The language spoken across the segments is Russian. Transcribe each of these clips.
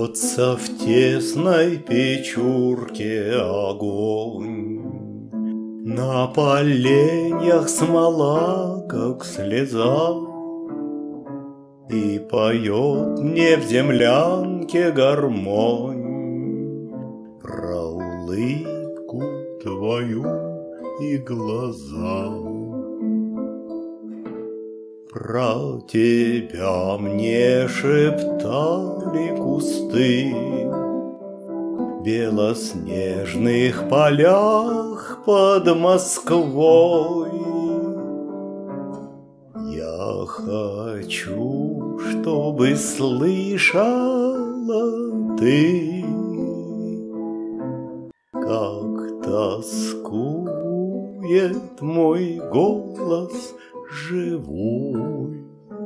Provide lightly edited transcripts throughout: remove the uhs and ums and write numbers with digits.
Бьется в тесной печурке огонь, на поленьях смола, как слеза, и поет мне в землянке гармонь про улыбку твою и глаза. Про тебя мне шептали кусты в белоснежных полях под Москвой. Я хочу, чтобы слышала ты, как тоскует мой голос живой.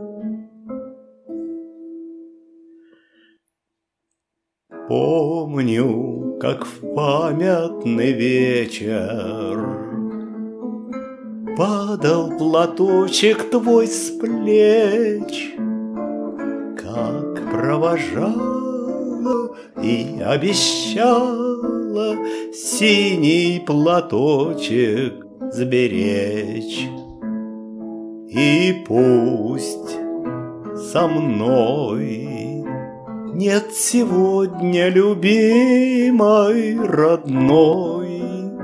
Помню, как в памятный вечер падал платочек твой с плеч, как провожала и обещала синий платочек сберечь. И пусть со мной нет сегодня любимой родной,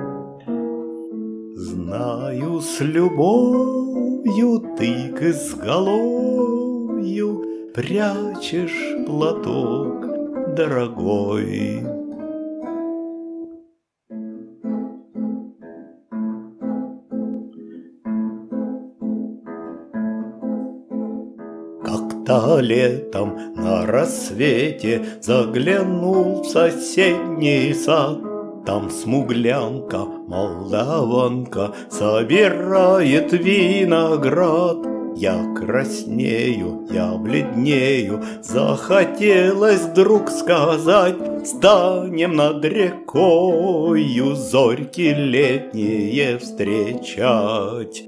знаю, с любовью ты к изголовью прячешь платок дорогой. Как-то летом на рассвете заглянул в соседний сад. Там смуглянка, молдаванка собирает виноград. Я краснею, я бледнею, захотелось вдруг сказать: станем над рекою зорьки летние встречать.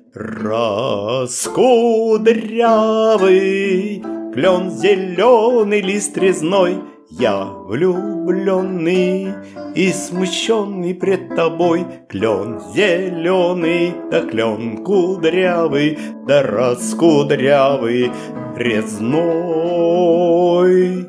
Раскудрявый клен зеленый лист резной, я влюбленный и смущенный пред тобой. Клен зеленый, да клен кудрявый, да раскудрявый резной.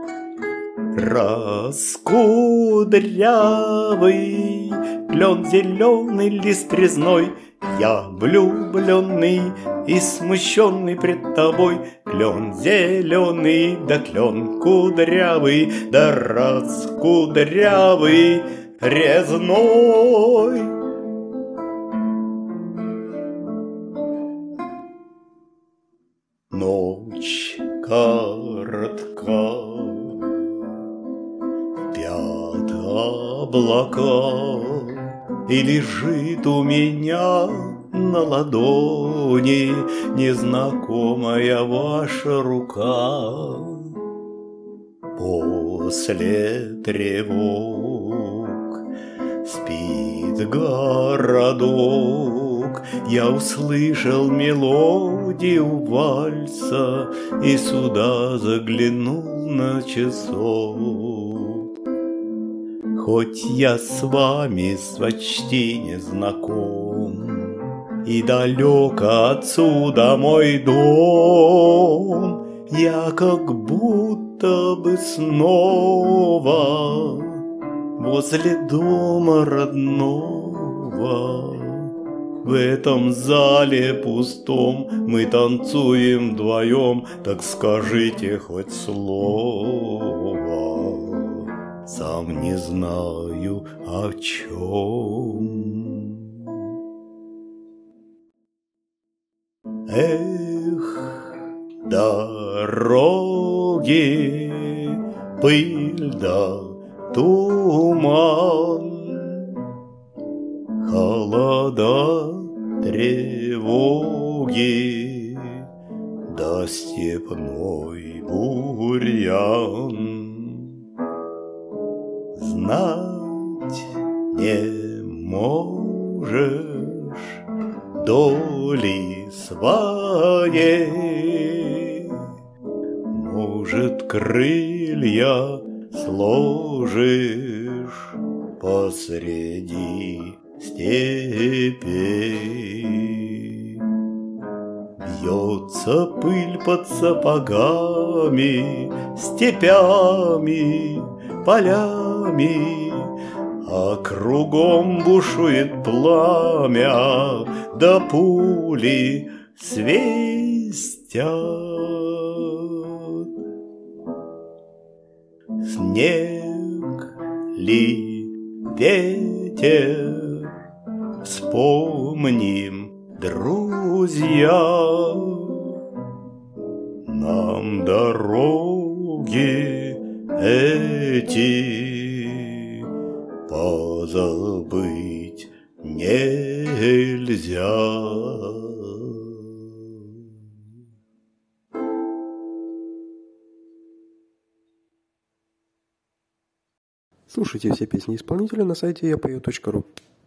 Раскудрявый клен зеленый лист резной, я влюбленный и смущенный пред тобой. Клен зеленый, да клен кудрявый, да раскудрявый резной. Ночь коротка, спят облака, и лежит у меня на ладони незнакомая ваша рука. После тревог спит городок, я услышал мелодию вальса и сюда заглянул на часок. Хоть я с вами почти не знаком, и далеко отсюда мой дом, я как будто бы снова возле дома родного. В этом зале пустом мы танцуем вдвоем, так скажите хоть слово. Сам не знаю о чем. Эх, дороги, пыль да туман, холода, тревоги, да степной бурьян. Знать не можешь доли своей, может, крылья сложишь посреди степей. Бьется пыль под сапогами, степями, полями, а кругом бушует пламя, да пули свистят. Снег ли, ветер, вспомним, друзья, нам дороги эти позабыть нельзя. Слушайте все песни исполнителя на сайте yapою.ru.